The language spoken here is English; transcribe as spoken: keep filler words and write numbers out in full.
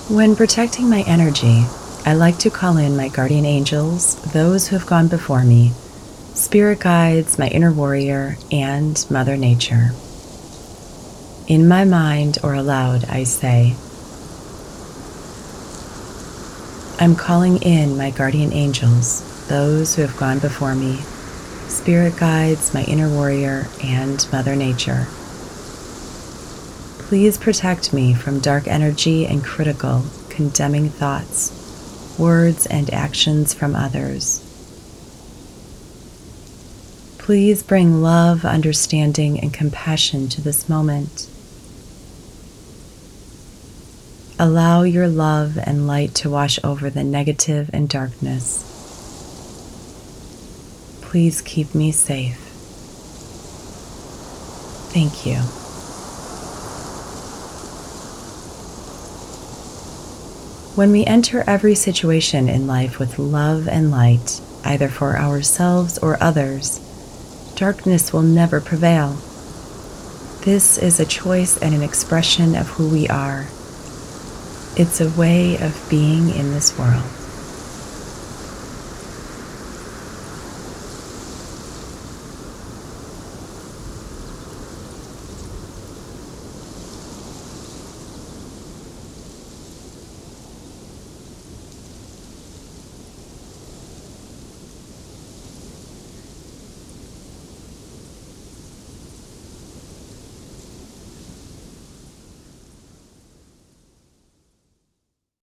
When protecting my energy, I like to call in my guardian angels, those who have gone before me, spirit guides, my inner warrior, and Mother Nature. In my mind or aloud, I say, I'm calling in my guardian angels, those who have gone before me, spirit guides, my inner warrior, and Mother Nature. Please protect me from dark energy and critical, condemning thoughts, words, and actions from others. Please bring love, understanding, and compassion to this moment. Allow your love and light to wash over the negative and darkness. Please keep me safe. Thank you. When we enter every situation in life with love and light, either for ourselves or others, darkness will never prevail. This is a choice and an expression of who we are. It's a way of being in this world.